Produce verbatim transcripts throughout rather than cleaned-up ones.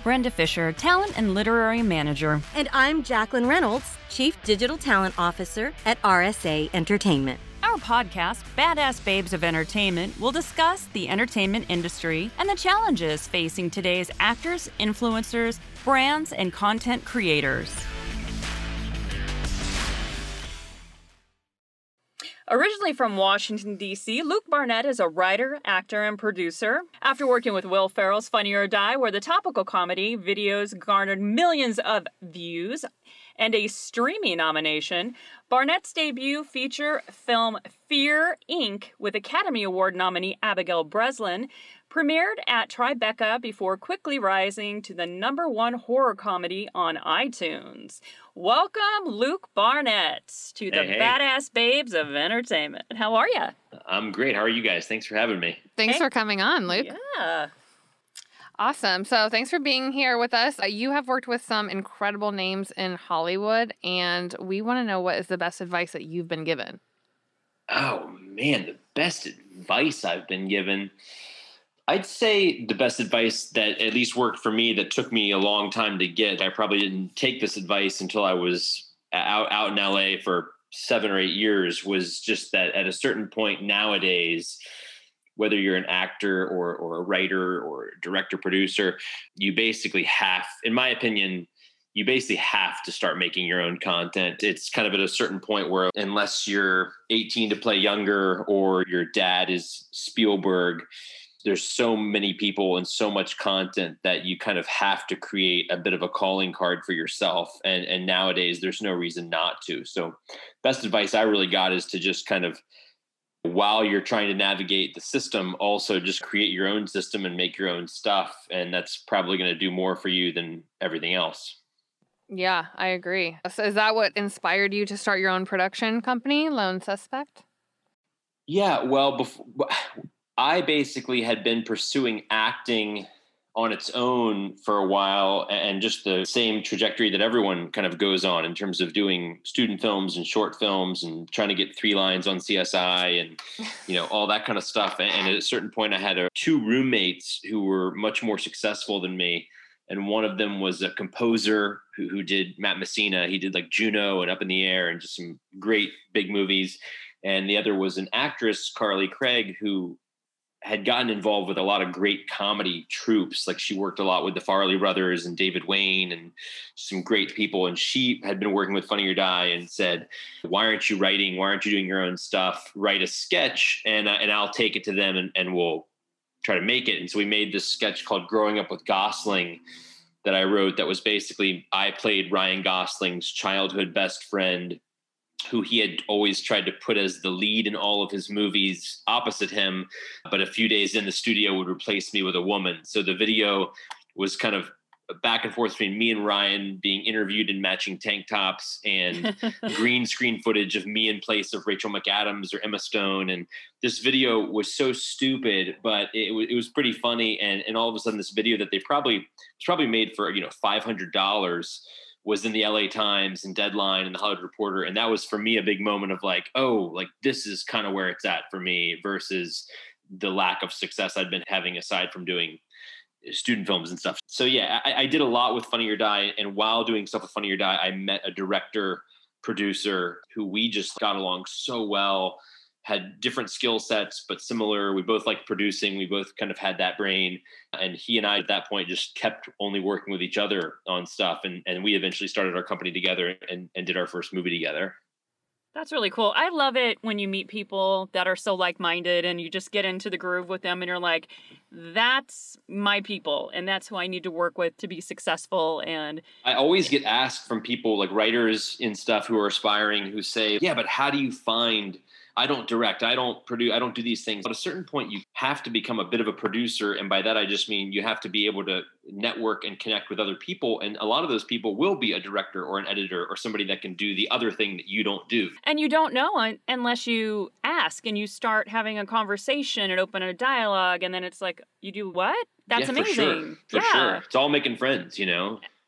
Brenda Fisher, Talent and Literary Manager. And I'm Jacqueline Reynolds, Chief Digital Talent Officer at R S A Entertainment. Our podcast, Badass Babes of Entertainment, will discuss the entertainment industry and the challenges facing today's actors, influencers, brands, and content creators. Originally from Washington, D C, Luke Barnett is a writer, actor, and producer. After working with Will Ferrell's Funny or Die, where the topical comedy videos garnered millions of views and a streaming nomination, Barnett's debut feature film Fear, Incorporated with Academy Award nominee Abigail Breslin premiered at Tribeca before quickly rising to the number one horror comedy on iTunes. Welcome, Luke Barnett, to the hey, hey. Badass Babes of Entertainment. How are you? I'm great. How are you guys? Thanks for having me. Thanks Hey. for coming on, Luke. Yeah. Awesome. So thanks for being here with us. Uh, you have worked with some incredible names in Hollywood, and we want to know what is the best advice that you've been given. Oh, man, the best advice I've been given. I'd say the best advice that at least worked for me that took me a long time to get. I probably didn't take this advice until I was out, out in L A for seven or eight years was just that at a certain point nowadays, whether you're an actor or, or a writer or a director, producer, you basically have, in my opinion, you basically have to start making your own content. It's kind of at a certain point where unless you're eighteen to play younger or your dad is Spielberg, there's so many people and so much content that you kind of have to create a bit of a calling card for yourself. And, and nowadays there's no reason not to. So best advice I really got is to just kind of, while you're trying to navigate the system, also just create your own system and make your own stuff. And that's probably going to do more for you than everything else. Yeah, I agree. So is that what inspired you to start your own production company, Lone Suspect? Yeah, well, before, I basically had been pursuing acting on its own for a while, and just the same trajectory that everyone kind of goes on in terms of doing student films and short films and trying to get three lines on C S I and, you know, all that kind of stuff. And at a certain point I had a, two roommates who were much more successful than me. And one of them was a composer who, who did Matt Messina. He did like Juno and Up in the Air and just some great big movies. And the other was an actress, Carly Craig, who had gotten involved with a lot of great comedy troupes. Like she worked a lot with the Farley brothers and David Wayne and some great people. And she had been working with Funny or Die and said, why aren't you writing? Why aren't you doing your own stuff? Write a sketch and, uh, and I'll take it to them and, and we'll try to make it. And so we made this sketch called Growing Up with Gosling that I wrote that was basically, I played Ryan Gosling's childhood best friend who he had always tried to put as the lead in all of his movies opposite him, but a few days in the studio would replace me with a woman. So the video was kind of back and forth between me and Ryan being interviewed in matching tank tops and green screen footage of me in place of Rachel McAdams or Emma Stone. And this video was so stupid, but it, w- it was pretty funny. And, and all of a sudden this video that they probably, was probably made for, you know, five hundred dollars was in the L A Times and Deadline and the Hollywood Reporter. And that was for me a big moment of like, oh, like this is kind of where it's at for me versus the lack of success I'd been having aside from doing student films and stuff. So yeah, I, I did a lot with Funny or Die. And while doing stuff with Funny or Die, I met a director, producer who we just got along so well, had different skill sets, but similar. We both liked producing. We both kind of had that brain. And he and I at that point just kept only working with each other on stuff. And, and we eventually started our company together and, and did our first movie together. That's really cool. I love it when you meet people that are so like-minded and you just get into the groove with them and you're like, that's my people and that's who I need to work with to be successful. And I always get asked from people like writers and stuff who are aspiring who say, yeah, but how do you find I don't direct, I don't produce, I don't do these things. At a certain point, you have to become a bit of a producer. And by that, I just mean you have to be able to network and connect with other people. And a lot of those people will be a director or an editor or somebody that can do the other thing that you don't do. And you don't know un- unless you ask and you start having a conversation and open a dialogue. And then it's like, you do what? That's yeah, amazing. For sure. For yeah. sure. It's all making friends, you know?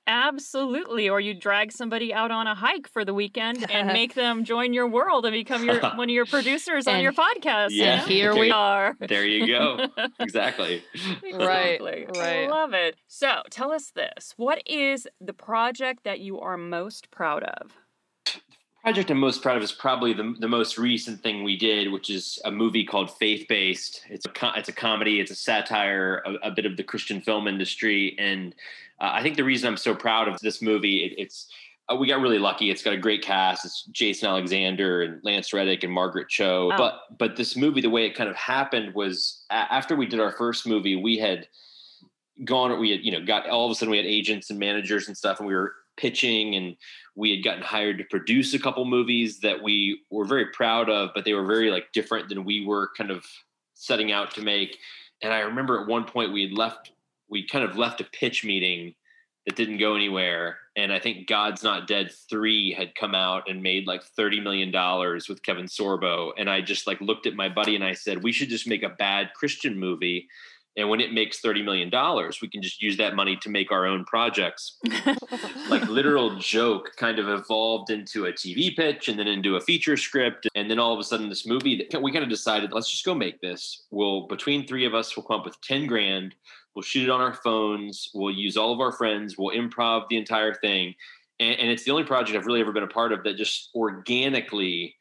Absolutely. Or you drag somebody out on a hike for the weekend and make them join your world and become your one of your producers on And- your podcast. Yeah. And here There we you- are. There you go. Exactly. Right, Exactly. right. I love it. So tell us this. What is the project that you are most proud of? Project I'm most proud of is probably the the most recent thing we did, which is a movie called Faith Based. It's a co- it's a comedy, it's a satire, a, a bit of the Christian film industry, and uh, I think the reason I'm so proud of this movie, it, it's uh, we got really lucky. It's got a great cast. It's Jason Alexander and Lance Reddick and Margaret Cho. Oh. But but this movie, the way it kind of happened was a- after we did our first movie, we had gone, we had you know got all of a sudden we had agents and managers and stuff, and we were pitching, and we had gotten hired to produce a couple movies that we were very proud of, but they were very like different than we were kind of setting out to make. And I remember at one point we had left, we kind of left a pitch meeting that didn't go anywhere. And I think God's Not Dead three had come out and made like thirty million dollars with Kevin Sorbo. And I just like looked at my buddy and I said, we should just make a bad Christian movie. And when it makes thirty million dollars, we can just use that money to make our own projects. Like literal joke kind of evolved into a T V pitch and then into a feature script. And then all of a sudden this movie, we kind of decided, let's just go make this. We'll, between three of us, we'll come up with ten grand. We'll shoot it on our phones. We'll use all of our friends. We'll improv the entire thing. And, and it's the only project I've really ever been a part of that just organically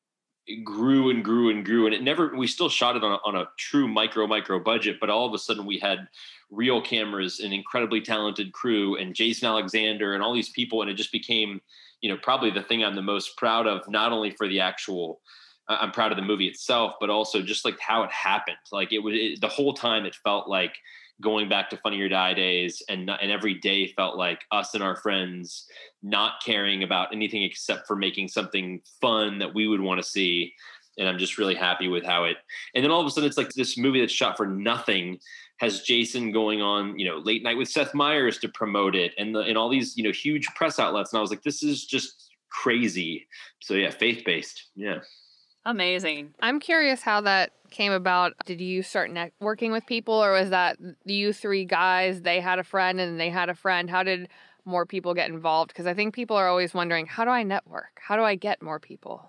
grew and grew and grew. And it never, we still shot it on a, on a true micro, micro budget, but all of a sudden we had real cameras, an incredibly talented crew, and Jason Alexander and all these people. And it just became, you know, probably the thing I'm the most proud of, not only for the actual, uh, I'm proud of the movie itself, but also just like how it happened. Like it was it, the whole time it felt like going back to Funny or Die days, and and every day felt like us and our friends not caring about anything except for making something fun that we would want to see. And I'm just really happy with how it, and then all of a sudden it's like this movie that's shot for nothing has Jason going on, you know, Late Night with Seth Meyers to promote it, and the, and all these, you know, huge press outlets. And I was like, this is just crazy. So yeah, faith-based. Yeah. Amazing. I'm curious how that came about. Did you start networking with people, or was that you three guys, they had a friend and they had a friend? How did more people get involved? Because I think people are always wondering, how do I network? How do I get more people?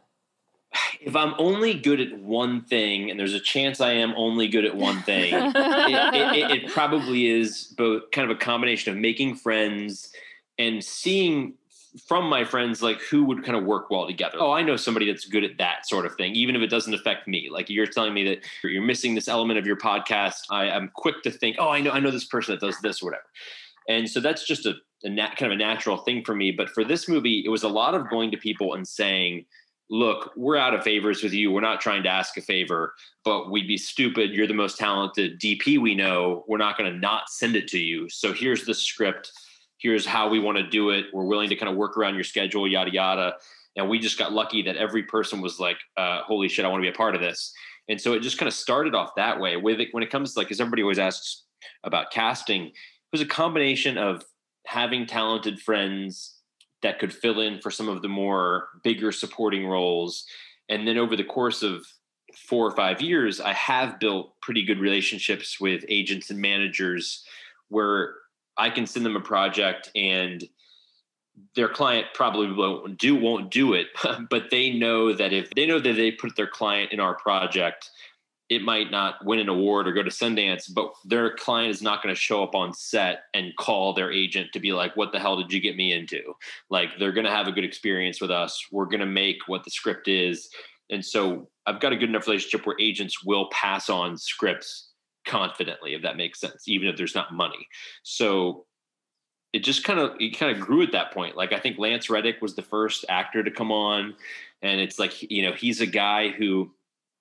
If I'm only good at one thing, and there's a chance I am only good at one thing, it, it, it, it probably is both kind of a combination of making friends and seeing from my friends, like who would kind of work well together. Oh, I know somebody that's good at that sort of thing, even if it doesn't affect me. Like you're telling me that you're missing this element of your podcast. I, I'm quick to think, oh, I know, I know this person that does this or whatever. And so that's just a, a nat, kind of a natural thing for me. But for this movie, it was a lot of going to people and saying, look, we're out of favors with you. We're not trying to ask a favor, but we'd be stupid. You're the most talented D P we know. We're not going to not send it to you. So here's the script. Here's how we want to do it. We're willing to kind of work around your schedule, yada, yada. And we just got lucky that every person was like, uh, holy shit, I want to be a part of this. And so it just kind of started off that way. With it, when it comes to like, because everybody always asks about casting, it was a combination of having talented friends that could fill in for some of the more bigger supporting roles. And then over the course of four or five years, I have built pretty good relationships with agents and managers where I can send them a project and their client probably won't do, won't do it, but they know that if they know that they put their client in our project, it might not win an award or go to Sundance, but their client is not going to show up on set and call their agent to be like, what the hell did you get me into? Like, they're going to have a good experience with us. We're going to make what the script is. And so I've got a good enough relationship where agents will pass on scripts confidently, if that makes sense, even if there's not money. So it just kind of, it kind of grew at that point. Like, I think Lance Reddick was the first actor to come on, and it's like, you know, he's a guy who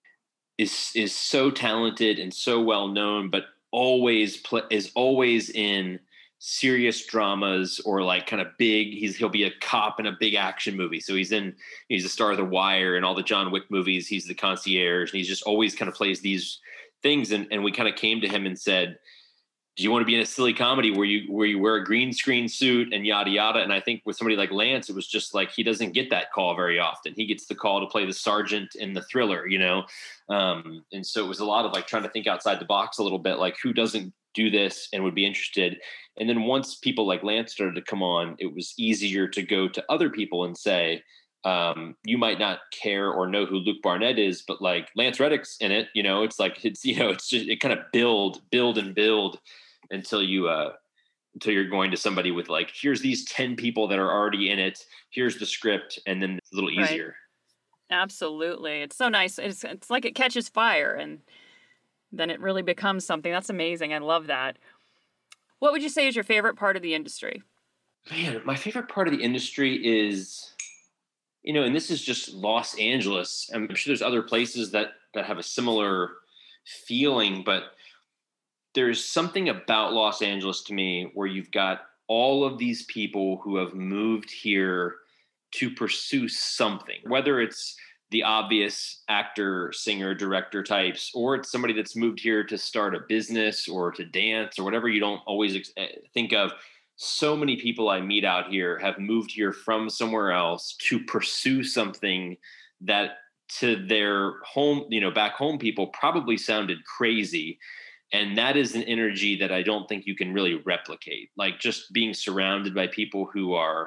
is, is so talented and so well known, but always play, is always in serious dramas or like kind of big, he's, he'll be a cop in a big action movie. So he's in, he's the star of The Wire and all the John Wick movies. He's the concierge, and he's just always kind of plays these things. And, and we kind of came to him and said, do you want to be in a silly comedy where you where you wear a green screen suit and yada yada? And I think with somebody like Lance, it was just like, he doesn't get that call very often. He gets the call to play the sergeant in the Thriller, you know? Um, and so it was a lot of like trying to think outside the box a little bit, like who doesn't do this and would be interested. And then once people like Lance started to come on, it was easier to go to other people and say, um, you might not care or know who Luke Barnett is, but like Lance Reddick's in it, you know, it's like, it's, you know, it's just, it kind of build, build and build until you, uh, until you're going to somebody with like, here's these ten people that are already in it. Here's the script. And then it's a little easier. Right. Absolutely. It's so nice. It's, it's like it catches fire and then it really becomes something. That's amazing. I love that. What would you say is your favorite part of the industry? Man, my favorite part of the industry is, you know, and this is just Los Angeles. I'm sure there's other places that, that have a similar feeling, but there's something about Los Angeles to me where you've got all of these people who have moved here to pursue something, whether it's the obvious actor, singer, director types, or it's somebody that's moved here to start a business or to dance or whatever you don't always ex- think of. So many people I meet out here have moved here from somewhere else to pursue something that to their home, you know, back home people probably sounded crazy. And that is an energy that I don't think you can really replicate. Like just being surrounded by people who are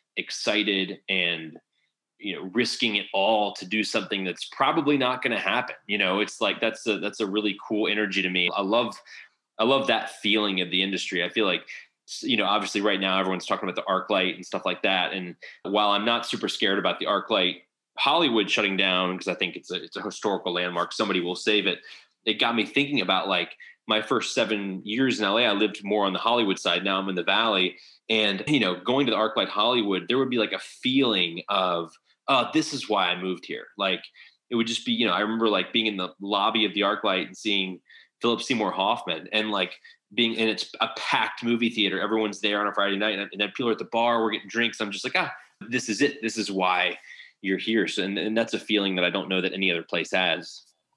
excited and, you know, risking it all to do something that's probably not going to happen. You know, it's like, that's a, that's a really cool energy to me. I love, I love that feeling of the industry. I feel like, you know, obviously right now everyone's talking about the ArcLight and stuff like that. And while I'm not super scared about the ArcLight Hollywood shutting down, because I think it's a, it's a historical landmark, somebody will save it. It got me thinking about like my first seven years in L A, I lived more on the Hollywood side. Now I'm in the Valley. And, you know, going to the ArcLight Hollywood, there would be like a feeling of, oh, this is why I moved here. Like it would just be, you know, I remember like being in the lobby of the ArcLight and seeing Philip Seymour Hoffman and like being, and it's a packed movie theater. Everyone's there on a Friday night and then people are at the bar, we're getting drinks. I'm just like, ah, this is it. This is why you're here. So, and, and that's a feeling that I don't know that any other place has.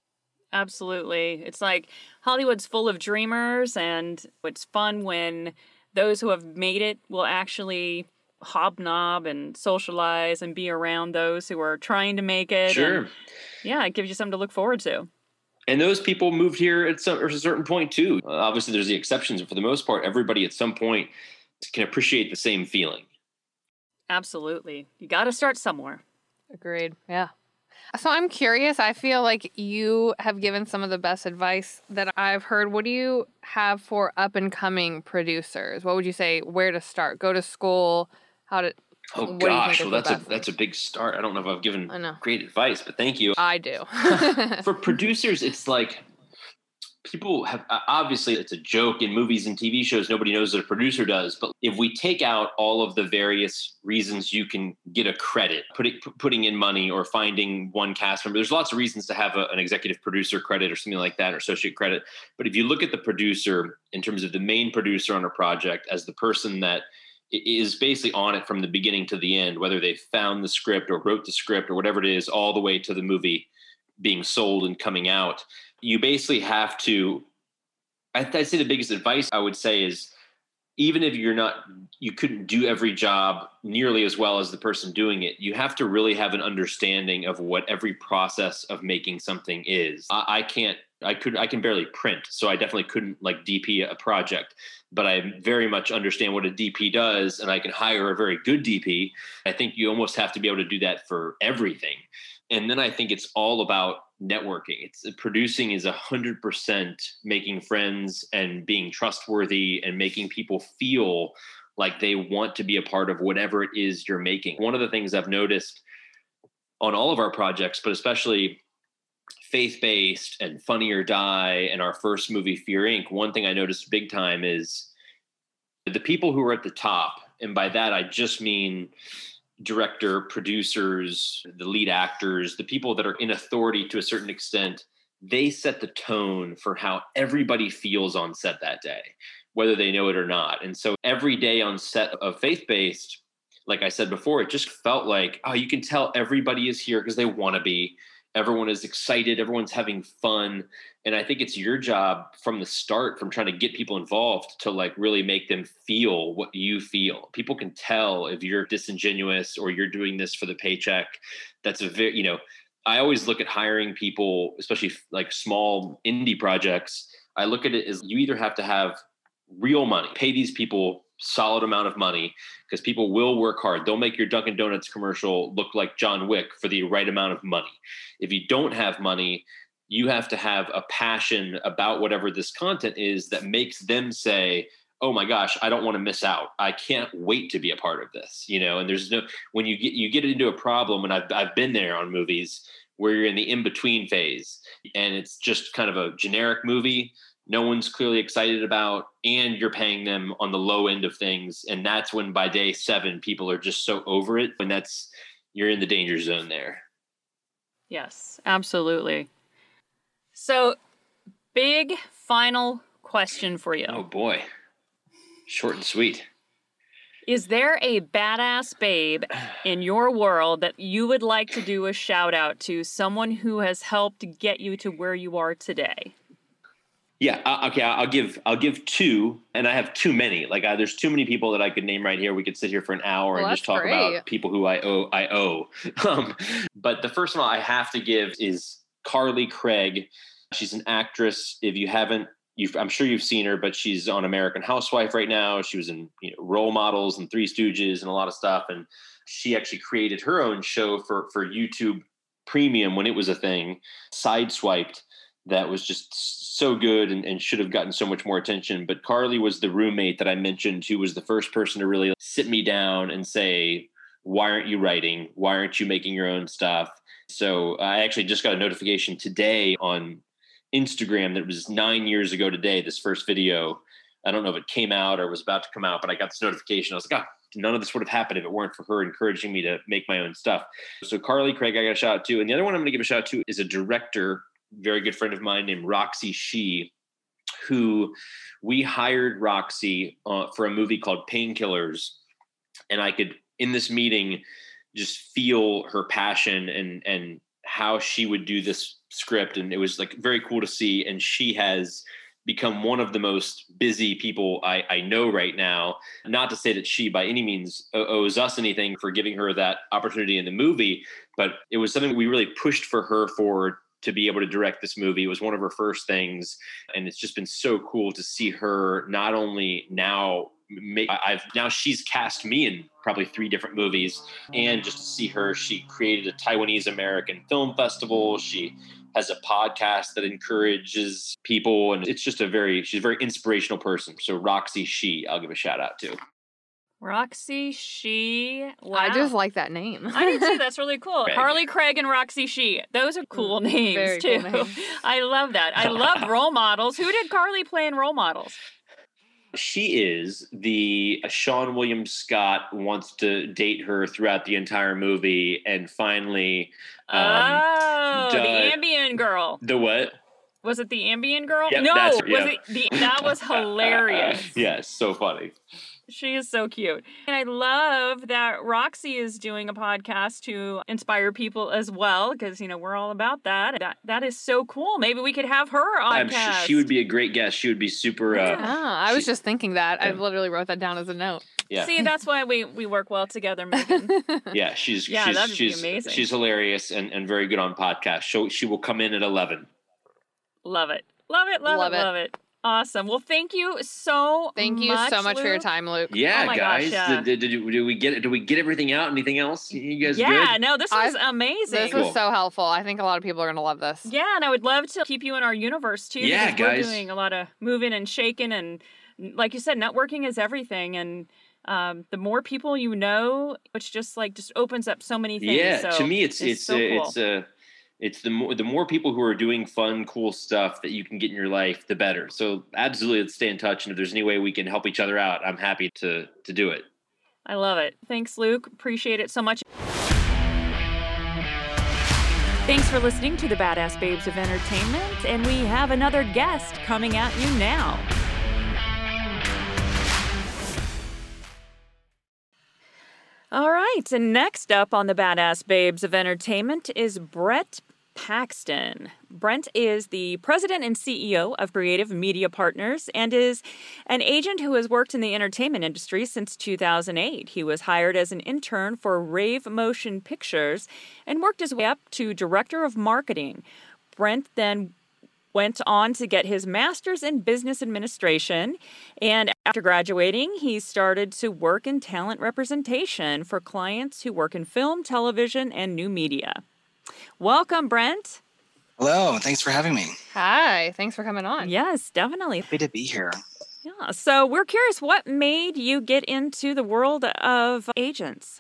Absolutely. It's like Hollywood's full of dreamers, and it's fun when those who have made it will actually hobnob and socialize and be around those who are trying to make it. Sure. And yeah, it gives you something to look forward to. And those people moved here at, some, at a certain point too. Uh, obviously, there's the exceptions, but for the most part, everybody at some point can appreciate the same feeling. Absolutely. You got to start somewhere. Agreed. Yeah. So I'm curious. I feel like you have given some of the best advice that I've heard. What do you have for up and coming producers? What would you say? Where to start? Go to school? How to? Oh gosh, well that's a that's a big start. I don't know if I've given great advice, but thank you. I do. For producers, it's like people have obviously it's a joke in movies and T V shows. Nobody knows what a producer does, but if we take out all of the various reasons you can get a credit, putting putting in money or finding one cast member, there's lots of reasons to have a, an executive producer credit or something like that, or associate credit. But if you look at the producer in terms of the main producer on a project as the person that is basically on it from the beginning to the end, whether they found the script or wrote the script or whatever it is, all the way to the movie being sold and coming out, you basically have to, I'd say the biggest advice I would say is, even if you're not, you couldn't do every job nearly as well as the person doing it, you have to really have an understanding of what every process of making something is. I, I can't, I could, I can barely print. So I definitely couldn't like D P a project, but I very much understand what a D P does, and I can hire a very good D P. I think you almost have to be able to do that for everything. And then I think it's all about networking. It's producing is a hundred percent making friends and being trustworthy and making people feel like they want to be a part of whatever it is you're making. One of the things I've noticed on all of our projects, but especially Faith-Based and Funny or Die and our first movie, Fear Incorporated, one thing I noticed big time is the people who are at the top. And by that, I just mean director, producers, the lead actors, the people that are in authority to a certain extent, they set the tone for how everybody feels on set that day, whether they know it or not. And so every day on set of Faith-Based, like I said before, it just felt like, oh, you can tell everybody is here because they want to be. Everyone is excited. Everyone's having fun. And I think it's your job from the start, from trying to get people involved, to like really make them feel what you feel. People can tell if you're disingenuous or you're doing this for the paycheck. That's a very, you know, I always look at hiring people, especially like small indie projects. I look at it as you either have to have real money, pay these people solid amount of money, because people will work hard. They'll make your Dunkin' Donuts commercial look like John Wick for the right amount of money. If you don't have money, you have to have a passion about whatever this content is that makes them say, oh my gosh, I don't want to miss out. I can't wait to be a part of this, you know? And there's no, when you get, you get into a problem, and I've, I've been there on movies where you're in the in-between phase and it's just kind of a generic movie no one's clearly excited about, and you're paying them on the low end of things. And that's when by day seven, people are just so over it. And that's, you're in the danger zone there. Yes, absolutely. So, big final question for you. Oh boy. Short and sweet. Is there a badass babe in your world that you would like to do a shout out to, someone who has helped get you to where you are today? Yeah. Uh, okay. I'll give, I'll give two, and I have too many. Like uh, there's too many people that I could name right here. We could sit here for an hour well, and just talk great. about people who I owe, I owe. um, but the first one I have to give is Carly Craig. She's an actress. If you haven't, you've, I'm sure you've seen her, but she's on American Housewife right now. She was in you know, Role Models and Three Stooges and a lot of stuff. And she actually created her own show for, for YouTube Premium when it was a thing, Sideswiped, that was just so good and, and should have gotten so much more attention. But Carly was the roommate that I mentioned who was the first person to really sit me down and say, why aren't you writing? Why aren't you making your own stuff? So I actually just got a notification today on Instagram that was nine years ago today, this first video. I don't know if it came out or was about to come out, but I got this notification. I was like, oh, none of this would have happened if it weren't for her encouraging me to make my own stuff. So Carly Craig, I got a shout out to. And the other one I'm going to give a shout out to is a director, very good friend of mine named Roxy Shih, who we hired Roxy uh, for a movie called Painkillers. And I could, in this meeting, just feel her passion and, and how she would do this script. And it was like very cool to see. And she has become one of the most busy people I, I know right now. Not to say that she by any means owes us anything for giving her that opportunity in the movie, but it was something we really pushed for her for to be able to direct this movie. It was one of her first things. And it's just been so cool to see her not only now make, I've now she's cast me in probably three different movies, and just to see her, she created a Taiwanese American film festival. She has a podcast that encourages people. And it's just a very, she's a very inspirational person. So Roxy Shih, I'll give a shout out to. Roxy Shih. Wow. I just like that name. I do too. That's really cool. Craig. Carly Craig and Roxy Shih. Those are cool names Very too. Cool names. I love that. I love Role Models. Who did Carly play in Role Models? She is the Sean William Scott wants to date her throughout the entire movie, and finally, um, oh, the, the Ambien girl. The what? Was it the Ambien girl? Yep, no, that's, was yeah. it the? That was hilarious. Yes, so funny. She is so cute. And I love that Roxy is doing a podcast to inspire people as well, because, you know, we're all about that. That That is so cool. Maybe we could have her on. I'm sure she would be a great guest. She would be super... Uh, yeah, I was she, just thinking that. Yeah. I literally wrote that down as a note. Yeah. See, that's why we, we work well together, Megan. Yeah, she's yeah, she's that'd she's, be amazing. She's hilarious and, and very good on podcasts. She, she will come in at eleven. Love it. Love it, love, love it, it, love it. Awesome. Well, thank you so Thank you much, so much Luke. for your time, Luke. Yeah, oh my guys. Gosh, yeah. Did, did, did, did we get it? Did we get everything out? Anything else? You guys yeah, good? no, this was I've, amazing. This Cool. was so helpful. I think a lot of people are going to love this. Yeah, and I would love to keep you in our universe too. Yeah, because guys. We're doing a lot of moving and shaking, and like you said, networking is everything. And um, the more people you know, which just like just opens up so many things. Yeah, so to me, it's it's, it's so uh, cool. it's uh, it's the more the more people who are doing fun, cool stuff that you can get in your life, the better. So absolutely, let's stay in touch. And if there's any way we can help each other out, I'm happy to to do it. I love it. Thanks, Luke. Appreciate it so much. Thanks for listening to the Badass Babes of Entertainment, and we have another guest coming at you now. All right, and next up on the Badass Babes of Entertainment is Brent Paxton. Brent is the president and C E O of Creative Media Partners and is an agent who has worked in the entertainment industry since two thousand eight. He was hired as an intern for Rave Motion Pictures and worked his way up to director of marketing. Brent then went on to get his master's in business administration. And after graduating, he started to work in talent representation for clients who work in film, television, and new media. Welcome, Brent. Hello, thanks for having me. Hi, thanks for coming on. Yes, definitely. Happy to be here. Yeah, so we're curious, what made you get into the world of agents?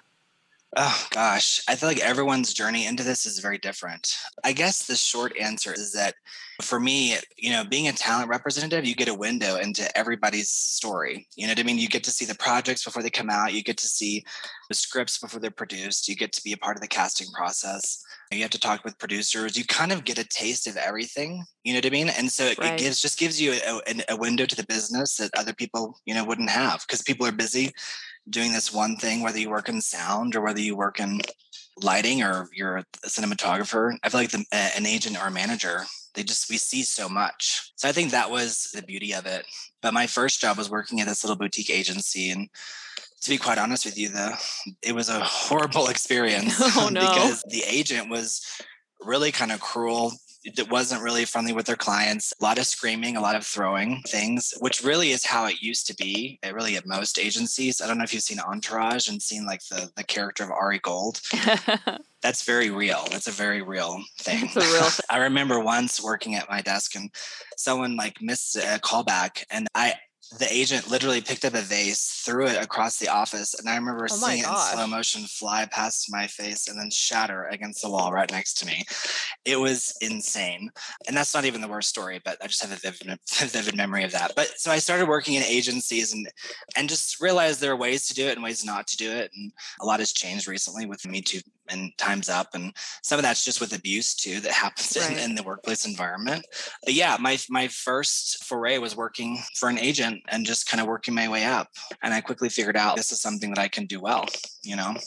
Oh, gosh. I feel like everyone's journey into this is very different. I guess the short answer is that for me, you know, being a talent representative, you get a window into everybody's story. You know what I mean? You get to see the projects before they come out. You get to see the scripts before they're produced. You get to be a part of the casting process. You have to talk with producers. You kind of get a taste of everything. You know what I mean? And so it, Right. it gives just gives you a, a, a window to the business that other people, you know, wouldn't have, because people are busy doing this one thing, whether you work in sound or whether you work in lighting or you're a cinematographer. I feel like the, an agent or a manager, they just, we see so much. So I think that was the beauty of it. But my first job was working at this little boutique agency. And to be quite honest with you, the it was a horrible experience. Oh, no. Because the agent was really kind of cruel. It wasn't really friendly with their clients. A lot of screaming, a lot of throwing things, which really is how it used to be. It really at most agencies. I don't know if you've seen Entourage and seen like the the character of Ari Gold. That's very real. That's a very real thing. It's a real thing. I remember once working at my desk and someone like missed a callback, and I the agent literally picked up a vase, threw it across the office, and I remember Oh my seeing it in gosh. slow motion fly past my face and then shatter against the wall right next to me. It was insane. And that's not even the worst story, but I just have a vivid, vivid memory of that. But so I started working in agencies and and just realized there are ways to do it and ways not to do it. And a lot has changed recently with Me Too and Time's Up. And some of that's just with abuse too that happens Right. in, in the workplace environment. But yeah, my my first foray was working for an agent and just kind of working my way up. And I quickly figured out this is something that I can do well, you know?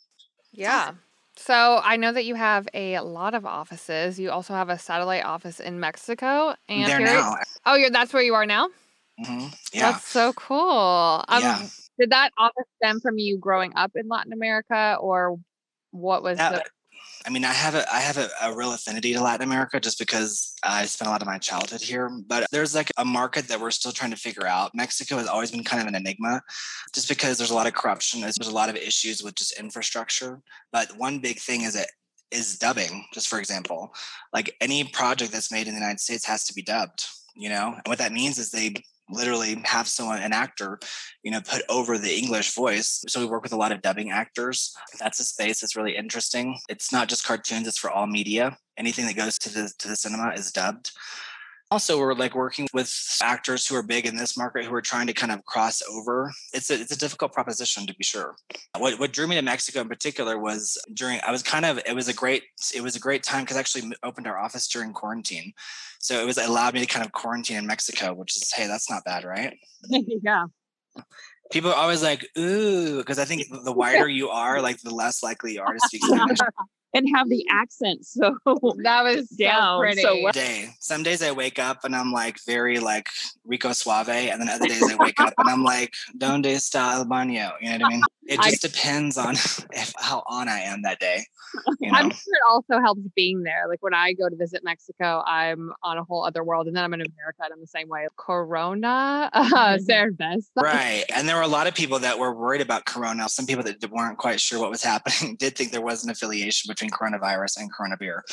Yeah. So I know that you have a lot of offices. You also have a satellite office in Mexico. And There here- now. Oh, you're that's where you are now? hmm Yeah. That's so cool. Um, Yeah. Did that office stem from you growing up in Latin America, or what was That- the? I mean, I have a I have a, a real affinity to Latin America just because I spent a lot of my childhood here. But there's like a market that we're still trying to figure out. Mexico has always been kind of an enigma, just because there's a lot of corruption. There's a lot of issues with just infrastructure. But one big thing is it is dubbing. Just for example, like any project that's made in the United States has to be dubbed. You know, and what that means is they literally have someone, an actor, you know, put over the English voice. So we work with a lot of dubbing actors. That's a space that's really interesting. It's not just cartoons, it's for all media. Anything that goes to the to the cinema is dubbed. Also, we're like working with actors who are big in this market who are trying to kind of cross over. It's a, it's a difficult proposition, to be sure. What what drew me to Mexico in particular was during, I was kind of, it was a great, it was a great time because I actually opened our office during quarantine. So it was it allowed me to kind of quarantine in Mexico, which is, hey, that's not bad, right? Yeah. People are always like, ooh, because I think the wider you are, like the less likely you are to speak Spanish. And have the accent so That was Down, so pretty. so well. Day. Some days I wake up and I'm like very like Rico Suave, and then other days I wake up and I'm like, Donde está el baño? You know what I mean? It I- just depends on if, how on I am that day. You know? I'm sure it also helps being there. Like when I go to visit Mexico, I'm on a whole other world, and then I'm in America, and I'm the same way. Corona, uh, cerveza. Right. And there were a lot of people that were worried about Corona. Some people that weren't quite sure what was happening did think there was an affiliation between coronavirus and Corona beer.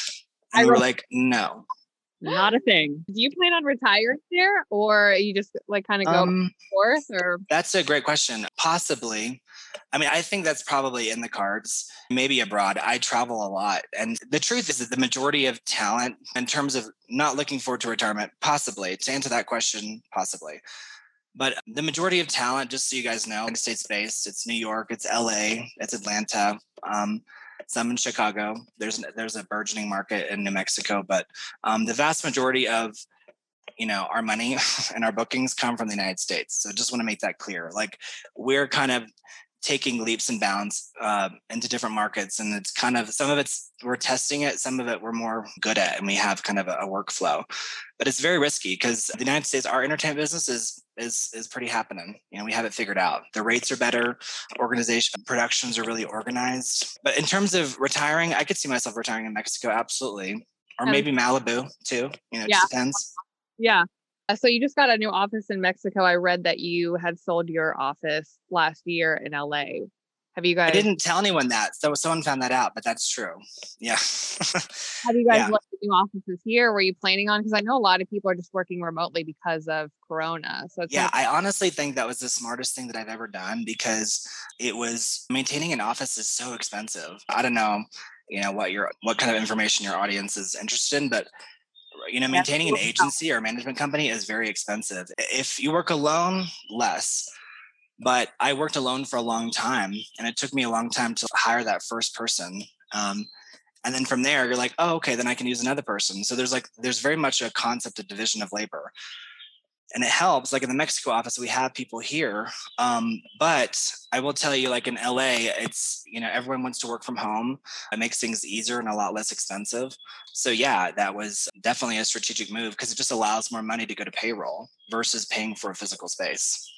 I And we were re- like, no. not a thing. Do you plan on retiring there, or you just like kind of go Um, forth? Or That's a great question. Possibly. I mean, I think that's probably in the cards, maybe abroad. I travel a lot. And the truth is that the majority of talent, in terms of not looking forward to retirement, possibly, to answer that question, possibly. But the majority of talent, just so you guys know, United States based, it's New York, it's L A, it's Atlanta, um, some in Chicago. There's there's a burgeoning market in New Mexico, but um, the vast majority of you know, our money and our bookings come from the United States. So just want to make that clear. Like we're kind of taking leaps and bounds uh, into different markets. And it's kind of, some of it's, we're testing it. Some of it we're more good at, and we have kind of a, a workflow, but it's very risky because the United States, our entertainment business is, is, is pretty happening. You know, we have it figured out. The rates are better. Organization productions are really organized. But in terms of retiring, I could see myself retiring in Mexico. Absolutely. or maybe Malibu too. You know, it Yeah. just depends. Yeah. Uh, So you just got a new office in Mexico. I read that you had sold your office last year in L A. Have you I guys didn't tell anyone that, so someone found that out, but that's true. Yeah. have you guys Yeah. looked at new offices here? Were you planning on? Because I know a lot of people are just working remotely because of Corona. So it's Yeah, kind I honestly think that was the smartest thing that I've ever done because it was maintaining an office is so expensive. I don't know, you know, what your what kind of information your audience is interested in, but you know, of maintaining an agency or a management company is very expensive. If you work alone, less. But I worked alone for a long time, and it took me a long time to hire that first person. Um, and then from there, you're like, oh, okay, then I can use another person. So there's like there's very much a concept of division of labor, and it helps. Like in the Mexico office, we have people here, um, but I will tell you, like in L A, it's you know everyone wants to work from home. It makes things easier and a lot less expensive. So yeah, that was definitely a strategic move because it just allows more money to go to payroll versus paying for a physical space.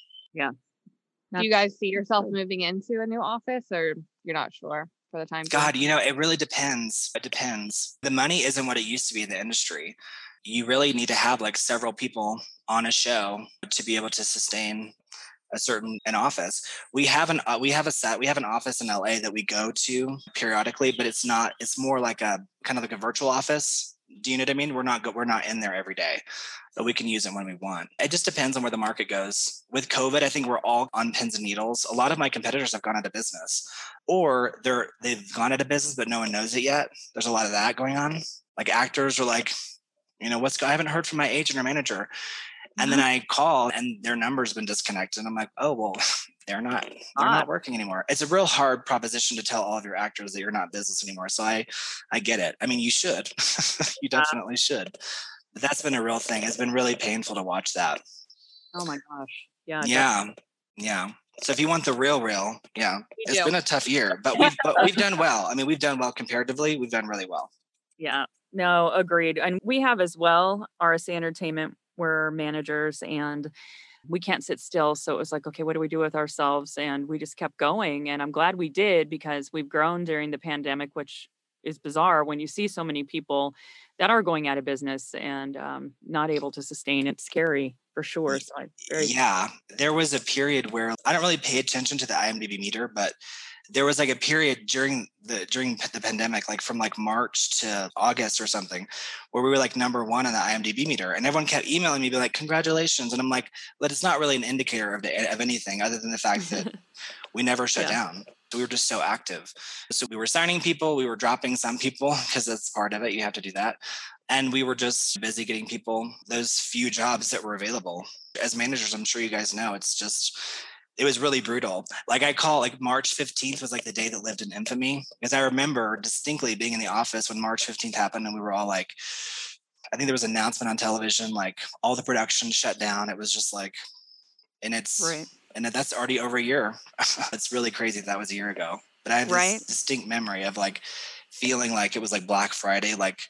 Do you guys see yourself moving into a new office, or you're not sure for the time being? God, you know, it really depends. It depends. The money isn't what it used to be in the industry. You really need to have like several people on a show to be able to sustain a certain an office. We have an uh, we have a set we have an office in L A that we go to periodically, but it's not. It's more like a kind of like a virtual office. Do you know what I mean? We're not go, we're not in there every day, but we can use it when we want. It just depends on where the market goes. With COVID, I think we're all on pins and needles. A lot of my competitors have gone out of business, or they're they've gone out of business, but no one knows it yet. There's a lot of that going on. Like actors are like, you know, what's go- I haven't heard from my agent or manager. And then I call and their number's been disconnected. I'm like, oh, well, they're not, they're Ah. not working anymore. It's a real hard proposition to tell all of your actors that you're not in business anymore. So I, I get it. I mean, you should, you definitely should. But that's been a real thing. It's been really painful to watch that. Oh my gosh. Yeah. Yeah. Yeah. So if you want the real, real, yeah, it's do. been a tough year, but we've, but we've done well. I mean, we've done well comparatively. We've done really well. Yeah, no, agreed. And we have as well, R S A Entertainment, we're managers and we can't sit still. So it was like, okay, what do we do with ourselves? And we just kept going. And I'm glad we did because we've grown during the pandemic, which is bizarre when you see so many people that are going out of business and um, not able to sustain. It's scary for sure. So I'm very Yeah, there was a period where I don't really pay attention to the I M D B meter, but there was like a period during the during p- the pandemic, like from like March to August or something, where we were like number one on the I M D B meter, and everyone kept emailing me, be like, "Congratulations!" And I'm like, "But it's not really an indicator of the, of anything other than the fact that we never shut Yeah. down. So we were just so active. So we were signing people, we were dropping some people because that's part of it. You have to do that." And we were just busy getting people those few jobs that were available. As managers, I'm sure you guys know, it's just, it was really brutal. Like I call like March fifteenth was like the day that lived in infamy. Because I remember distinctly being in the office when March fifteenth happened and we were all like, I think there was an announcement on television, like all the production shut down. It was just like, and it's, Right. and that's already over a year. It's really crazy that was a year ago. But I have this Right. distinct memory of like feeling like it was like Black Friday. Like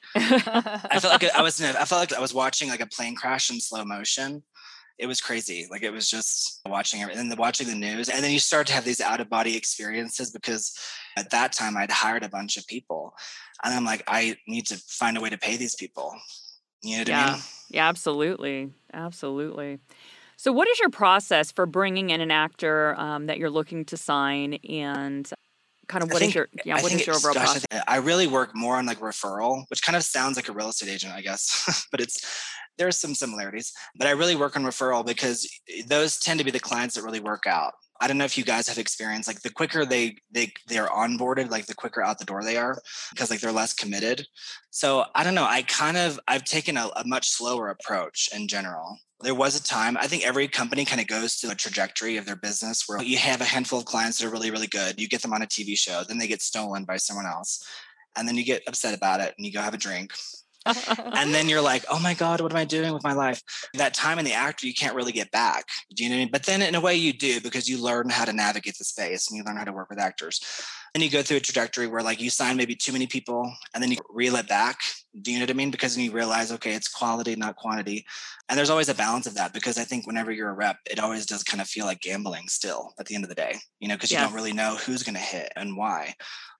I felt like I was in a, I felt like I was watching like a plane crash in slow motion. It was crazy. Like it was just watching everything and then watching the news. And then you start to have these out of body experiences because at that time I'd hired a bunch of people. And I'm like, I need to find a way to pay these people. You know what I Yeah. mean? Yeah, absolutely. Absolutely. So, what is your process for bringing in an actor um, that you're looking to sign, and kind of I what is think- your yeah I what think is your it's- overall gosh, I process? think- I really work more on like referral, which kind of sounds like a real estate agent, I guess, but it's there's some similarities. But I really work on referral because those tend to be the clients that really work out. I don't know if you guys have experience, like the quicker they they they are onboarded, like the quicker out the door they are, because like they're less committed. So I don't know. I kind of I've taken a, a much slower approach in general. There was a time, I think every company kind of goes through a trajectory of their business where you have a handful of clients that are really, really good. You get them on a T V show, then they get stolen by someone else. And then you get upset about it and you go have a drink. And then you're like, oh my God, what am I doing with my life? That time in the actor, you can't really get back. Do you know what I mean? But then in a way you do, because you learn how to navigate the space and you learn how to work with actors. And you go through a trajectory where like you sign maybe too many people and then you reel it back. Do you know what I mean? Because then you realize, okay, it's quality, not quantity. And there's always a balance of that, because I think whenever you're a rep, it always does kind of feel like gambling still at the end of the day, you know, because you Yes. don't really know who's going to hit and why.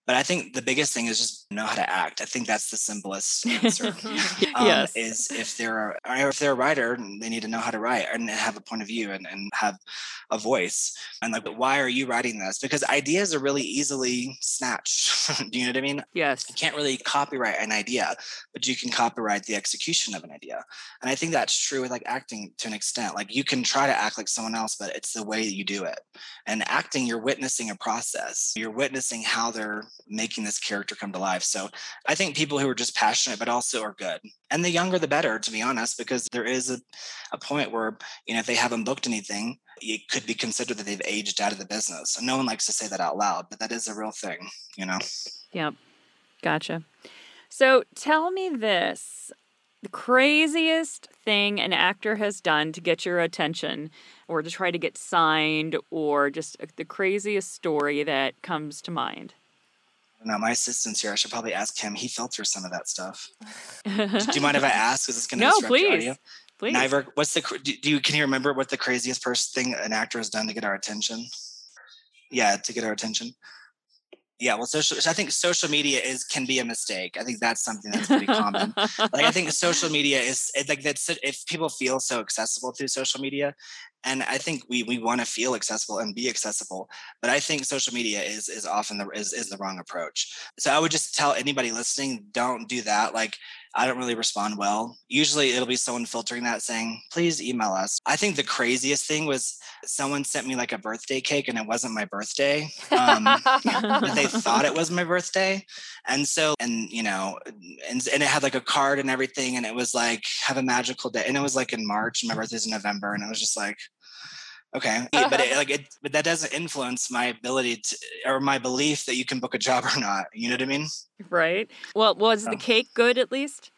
But I think the biggest thing is just know how to act. I think that's the simplest answer. um, Yes. Is if they're a, or if they're a writer, they need to know how to write and have a point of view and, and have a voice. And like, why are you writing this? Because ideas are really easily snatched. Do you know what I mean? Yes. You can't really copyright an idea, but you can copyright the execution of an idea. And I think that's true with like acting to an extent. Like you can try to act like someone else, but it's the way you do it. And acting, you're witnessing a process. You're witnessing how they're making this character come to life. So I think people who are just passionate, but also are good. And the younger, the better, to be honest, because there is a, a point where, you know, if they haven't booked anything, it could be considered that they've aged out of the business. And no one likes to say that out loud, but that is a real thing, you know? Yep. Gotcha. So tell me this, the craziest thing an actor has done to get your attention or to try to get signed, or just the craziest story that comes to mind. No, my assistant's here. I should probably ask him. He filters some of that stuff. Do you mind if I ask? Is this going to No, disrupt your please. audio? Please. Niver, what's the do you can you remember what the craziest person thing an actor has done to get our attention? Yeah, to get our attention. Yeah, well, social. I think social media is can be a mistake. I think that's something that's pretty common. Like I think social media is it, like that's if people feel so accessible through social media, and I think we we want to feel accessible and be accessible, but I think social media is is often the is is the wrong approach. So I would just tell anybody listening, don't do that. Like I don't really respond well. Usually it'll be someone filtering that saying, please email us. I think the craziest thing was someone sent me like a birthday cake and it wasn't my birthday. Um, but they thought it was my birthday. And so, and you know, and, and it had like a card and everything. And it was like, have a magical day. And it was like in March and my birthday's in November. And it was just like, okay. But it, like it, but that doesn't influence my ability to, or my belief that you can book a job or not. You know what I mean? Right. Well, was the cake good at least?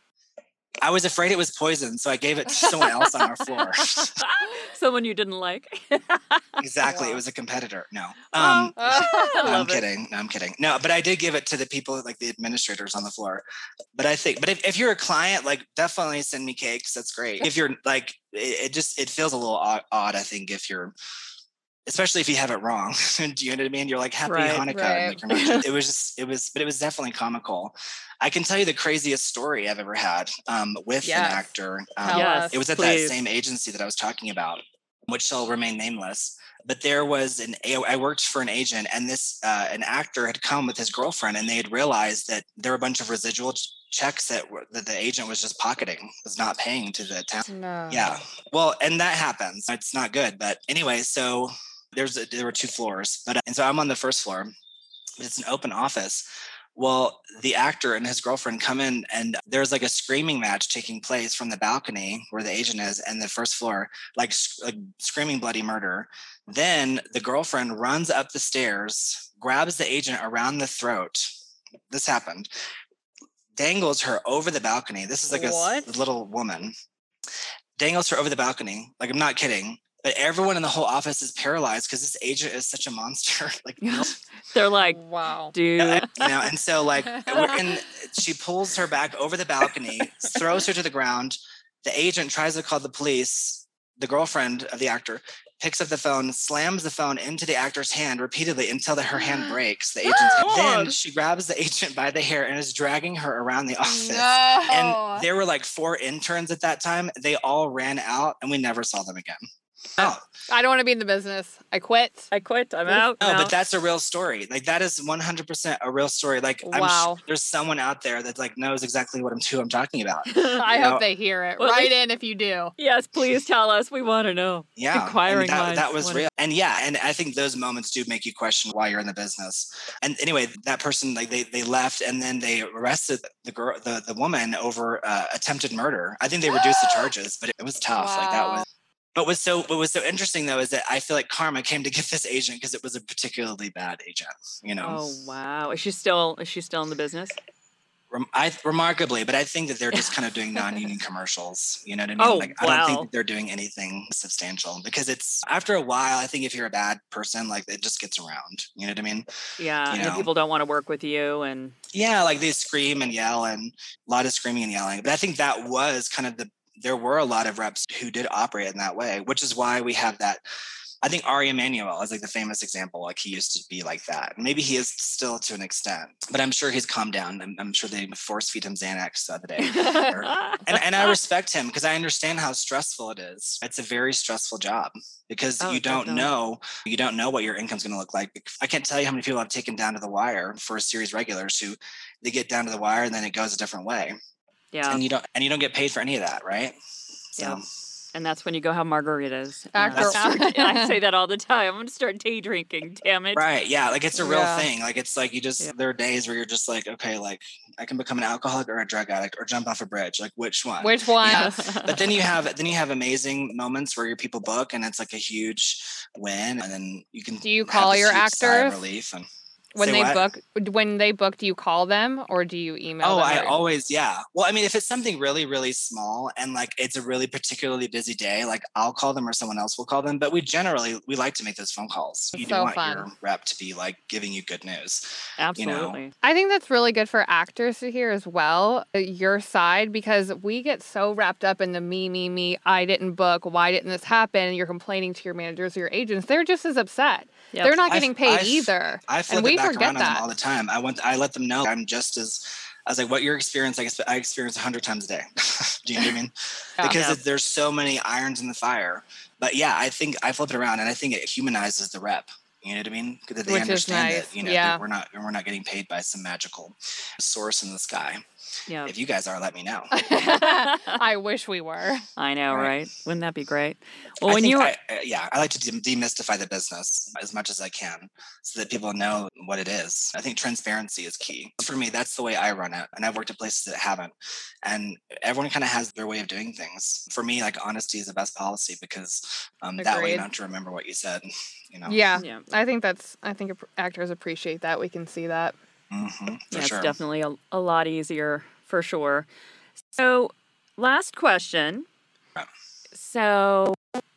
I was afraid it was poison, so I gave it to someone else on our floor. Someone you didn't like. Exactly. Wow. It was a competitor. No. Um, oh, no I'm it. kidding. No, I'm kidding. No, but I did give it to the people, like the administrators on the floor. But I think, but if, if you're a client, like definitely send me cakes. That's great. If you're like, it, it just, it feels a little odd, odd, I think, if you're, especially if you have it wrong. Do you know what I mean? You're like, happy right, Hanukkah. Right. Like, you're not, it was just, it was, but it was definitely comical. I can tell you the craziest story I've ever had um, with Yes. an actor. Um, yes, it was at please. that same agency that I was talking about, which shall remain nameless. But there was an, I worked for an agent, and this, uh, an actor had come with his girlfriend, and they had realized that there were a bunch of residual ch- checks that, were, that the agent was just pocketing, was not paying to the town. No. Yeah. Well, and that happens. It's not good. But anyway, so there's a, there were two floors, but and so I'm on the first floor. It's an open office. Well, the actor and his girlfriend come in, and there's like a screaming match taking place from the balcony where the agent is and the first floor, like, like screaming bloody murder. Then the girlfriend runs up the stairs, grabs the agent around the throat. This happened. Dangles her over the balcony. This is like a What? little woman. Dangles her over the balcony. Like, I'm not kidding. But everyone in the whole office is paralyzed because this agent is such a monster. Like, They're like, Wow. dude. you know, and so like, we're in, she pulls her back over the balcony, throws her to the ground. The agent tries to call the police. The girlfriend of the actor picks up the phone, slams the phone into the actor's hand repeatedly until the, her hand breaks. The agent's hand. Then she grabs the agent by the hair and is dragging her around the office. No. And there were like four interns at that time. They all ran out, and we never saw them again. Oh. I don't want to be in the business. I quit. I quit. I'm out. No, I'm but out. that's a real story. Like that is one hundred percent a real story. Like I'm Wow. sure there's someone out there that like knows exactly what I'm who I'm talking about. I You hope know, they hear it. Well, at Write least- in if you do. Yes, please tell us. We want to know. Yeah, Inquiring and that, minds that was wanna- real. And yeah, and I think those moments do make you question why you're in the business. And anyway, that person like they they left, and then they arrested the girl, the the woman over uh, attempted murder. I think they reduced the charges, but it was tough. Like that Wow. was. But what's so what was so interesting though is that I feel like karma came to get this agent because it was a particularly bad agent. You know. Oh wow. Is she still? Is she still in the business? Rem- I, remarkably, but I think that they're just kind of doing non-union commercials. You know what I mean? Oh, like, I don't think wow. that they're doing anything substantial because it's after a while. I think if you're a bad person, like it just gets around. You know what I mean? Yeah. You And the know. people don't want to work with you, and Yeah, like they scream and yell and a lot of screaming and yelling. But I think that was kind of the. There were a lot of reps who did operate in that way, which is why we have that I think Ari Emanuel is like the famous example. Like he used to be like that. Maybe he is still to an extent, but I'm sure he's calmed down. I'm, I'm sure they force feed him Xanax the other day. Or, and, and I respect him because I understand how stressful it is. It's a very stressful job because Oh, you don't definitely. know, you don't know what your income's going to look like. I can't tell you how many people I've taken down to the wire for series regulars who they get down to the wire and then it goes a different way. Yeah. And you don't, and you don't get paid for any of that. Right. So. Yeah. And that's when you go have margaritas. Actor- Uh, start- I say that all the time. I'm going to start day drinking, damn it. Right. Yeah. Like it's a real Yeah. thing. Like it's like you just, Yeah. there are days where you're just like, okay, like I can become an alcoholic or a drug addict or jump off a bridge. Like which one? Which one? Yeah. But then you have, then you have amazing moments where your people book and it's like a huge win. And then you can, Do you have call this your huge sigh of actors? relief and When Say they what? book, when they book, do you call them or do you email Oh, them? I or- always, yeah. Well, I mean, if it's something really, really small and like it's a really particularly busy day, like I'll call them or someone else will call them. But we generally, we like to make those phone calls. You So do want fun. your rep to be like giving you good news. Absolutely. I think that's really good for actors to hear as well, uh, your side, because we get so wrapped up in the me, me, me, I didn't book, why didn't this happen? And you're complaining to your managers or your agents. They're just as upset. Yep. They're not I- getting paid I- either. I flip and we it back forget around on them that. all the time. I want, I let them know I'm just as, I was like, what your experience, I, I experience a hundred times a day. Do you know what I mean? Yeah. Because Yeah. it, there's so many irons in the fire. But yeah, I think I flip it around and I think it humanizes the rep. You know what I mean? Because they Which is understand nice. that, you know, Yeah. that we're not, we're not getting paid by some magical source in the sky. Yeah. If you guys are, let me know. I wish we were. I know, Right. right? Wouldn't that be great? Well, I when think you were, I, uh, yeah, I like to de- demystify the business as much as I can so that people know what it is. I think transparency is key. For me, that's the way I run it. And I've worked at places that haven't. And everyone kind of has their way of doing things. For me, like honesty is the best policy because um, that way you Agreed. don't have to remember what you said. You know? Yeah. yeah, I think that's, I think ap- actors appreciate that. We can see that. Mm-hmm, for yeah, sure. it's definitely a, a lot easier for sure. So, last question. Right. So,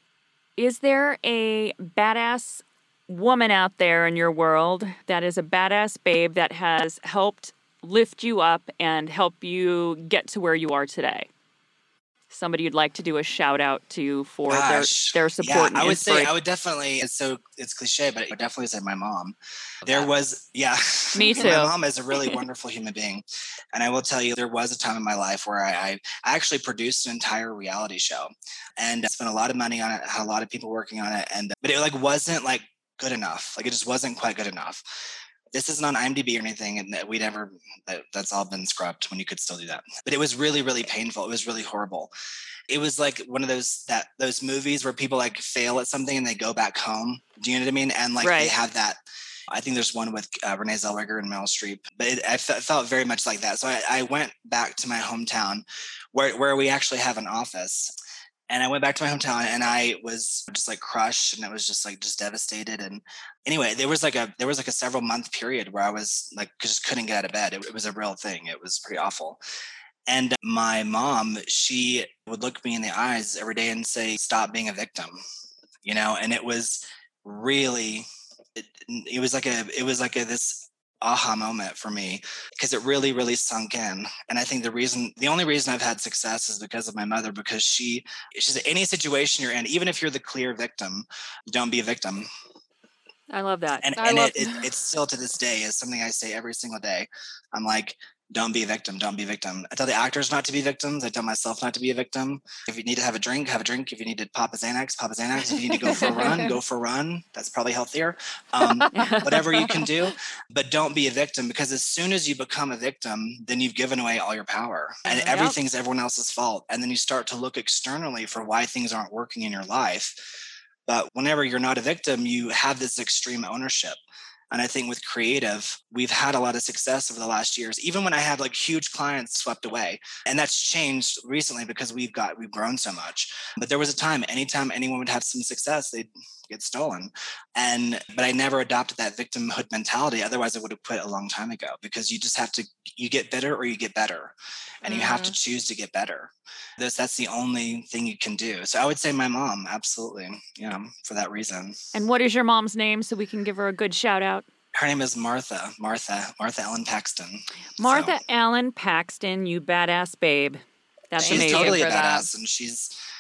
is there a badass woman out there in your world that is a badass babe that has helped lift you up and help you get to where you are today? Somebody you'd like to do a shout out to for Gosh. their, their support and Yeah, I would say, inspiration? I would definitely, it's so, it's cliche, but I would definitely say my mom. There was, yeah. Me My too. mom is a really wonderful human being. And I will tell you, there was a time in my life where I, I, I actually produced an entire reality show and spent a lot of money on it, had a lot of people working on it. And, but it like wasn't like good enough. Like it just wasn't quite good enough. This isn't on IMDb or anything, and we never, that, that's all been scrubbed when you could still do that. But it was really, really painful. It was really horrible. It was like one of those, that those movies where people like fail at something and they go back home. Do you know what I mean? And like Right. they have that, I think there's one with uh, Renee Zellweger and Meryl Streep, but it, I fe- felt very much like that. So I, I went back to my hometown where, where we actually have an office. And I went back to my hometown and I was just like crushed and it was just like just devastated. And anyway, there was like a there was like a several month period where I was like just couldn't get out of bed. It, it was a real thing. It was pretty awful. And my mom, she would look me in the eyes every day and say, "Stop being a victim," you know. And it was really, it, it was like a it was like a this aha moment for me because it really really sunk in. And I think the reason the only reason I've had success is because of my mother, because she she said any situation you're in, even if you're the clear victim, don't be a victim. I love that. And I and love- it, it it's still to this day is something I say every single day. I'm like, don't be a victim, don't be a victim. I tell the actors not to be victims. I tell myself not to be a victim. If you need to have a drink, have a drink. If you need to pop a Xanax, pop a Xanax. If you need to go for a run, go for a run. That's probably healthier. Um, whatever you can do, but don't be a victim, because as soon as you become a victim, then you've given away all your power and Yep. everything's everyone else's fault. And then you start to look externally for why things aren't working in your life. But whenever you're not a victim, you have this extreme ownership. And I think with creative, we've had a lot of success over the last years, even when I had like huge clients swept away. And that's changed recently because we've got, we've grown so much. But there was a time, anytime anyone would have some success, they'd get stolen. And, but I never adopted that victimhood mentality. Otherwise I would have quit a long time ago, because you just have to, you get bitter or you get better. And you have to choose to get better. That's, that's the only thing you can do. So I would say my mom, absolutely. Yeah, for that reason. And what is your mom's name so we can give her a good shout out? Her name is Martha, Martha, Martha Ellen Paxton. Martha So, Allen Paxton, you badass babe. That's she's amazing. totally a for that. badass, and she's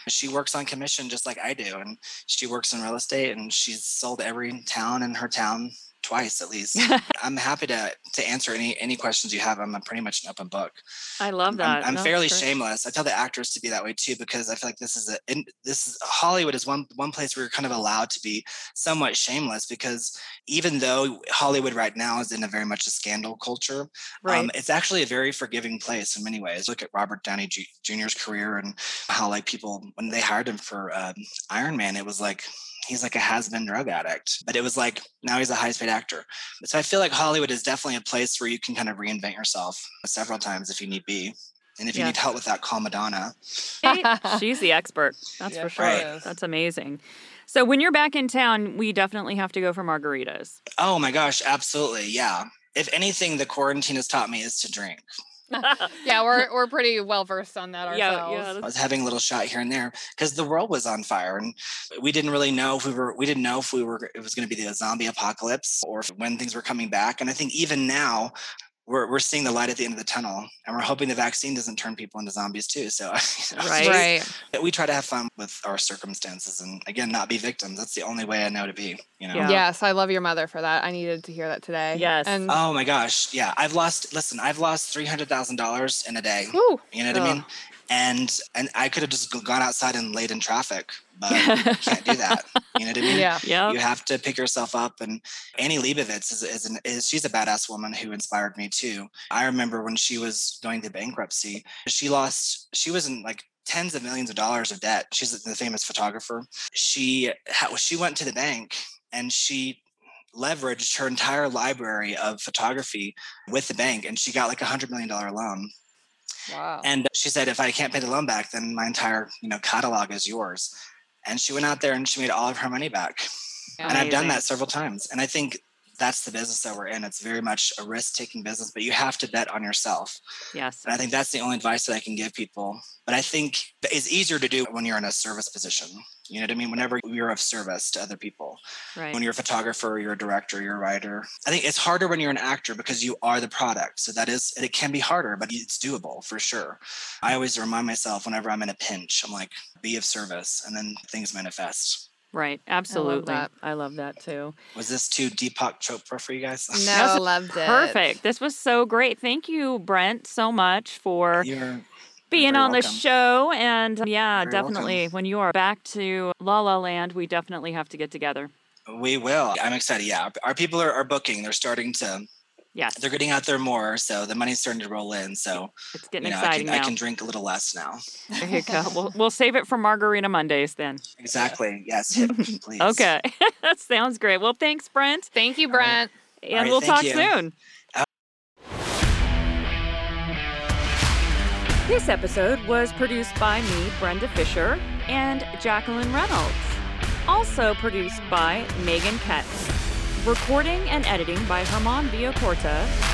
She works on commission just like I do. And she works in real estate, and she's sold every town in her town twice at least. I'm happy to to answer any any questions you have. I'm pretty much an open book. I love that. I'm, I'm No, fairly it's great. shameless. I tell the actors to be that way too, because I feel like this is a in, this is Hollywood is one one place where you're kind of allowed to be somewhat shameless, because even though Hollywood right now is in a very much a scandal culture, Right. um, it's actually a very forgiving place in many ways. Look at Robert Downey J- Junior's career and how like people when they hired him for um, Iron Man, it was like. He's like a has-been drug addict, but it was like, now he's a highest paid actor. So I feel like Hollywood is definitely a place where you can kind of reinvent yourself several times if you need be. And if you Yeah. need help with that, call Madonna. Hey, she's the expert. That's Yeah, for she sure. Right. That's amazing. So when you're back in town, we definitely have to go for margaritas. Oh my gosh, absolutely. Yeah. If anything, the quarantine has taught me is to drink. Yeah, we're we're pretty well versed on that Yeah, ourselves. yeah. I was having a little shot here and there because the world was on fire, and we didn't really know if we were we didn't know if we were it was going to be the zombie apocalypse or if, when things were coming back. And I think even now we're we're seeing the light at the end of the tunnel, and we're hoping the vaccine doesn't turn people into zombies too. So you know, Right. Right. we try to have fun with our circumstances, and again, not be victims. That's the only way I know to be. You know. Yeah. Yes, I love your mother for that. I needed to hear that today. Yes. And Oh my gosh, yeah. I've lost. Listen, I've lost three hundred thousand dollars in a day. whew, You know what I Ugh. mean? And and I could have just gone outside and laid in traffic, but you can't do that. You know what I mean? yeah. Yep. You have to pick yourself up. And Annie Leibovitz is, is, an, is she's a badass woman who inspired me too. I remember when she was going through bankruptcy, she lost. She was in like tens of millions of dollars of debt. She's the famous photographer. She ha- she went to the bank and she leveraged her entire library of photography with the bank, and she got like a hundred million dollar loan. Wow. And she said, if I can't pay the loan back, then my entire, you know, catalog is yours. And she went out there and she made all of her money back. And I've done Amazing. that several times. And I think that's the business that we're in. It's very much a risk-taking business, but you have to bet on yourself. Yes. And I think that's the only advice that I can give people. But I think it's easier to do when you're in a service position. You know what I mean? Whenever you're of service to other people. Right. When you're a photographer, you're a director, you're a writer. I think it's harder when you're an actor because you are the product. So that is, it can be harder, but it's doable for sure. I always remind myself whenever I'm in a pinch, I'm like, be of service, and then things manifest. Right. Absolutely. that. I love that too. Was this too Deepak Chopra for you guys? No, That's loved it. Perfect. This was so great. Thank you, Brent, so much for You're being very on the welcome. show. And uh, yeah, Very definitely welcome. when you are back to La La Land, we definitely have to get together. We will. I'm excited. Yeah, our people are, are booking. They're starting to. Yes. They're getting out there more, so the money's starting to roll in. So It's getting you know, I exciting can, I now. can drink a little less now. There you go. We'll, we'll save it for Margarita Mondays then. Exactly. Yes. Hit me, please. Okay. That sounds great. Well, thanks, Brent. Thank you, Brent. And right, we'll thank talk you. soon. This episode was produced by me, Brenda Fisher, and Jacqueline Reynolds. Also produced by Megan Ketz. Recording and editing by Herman Villacorta.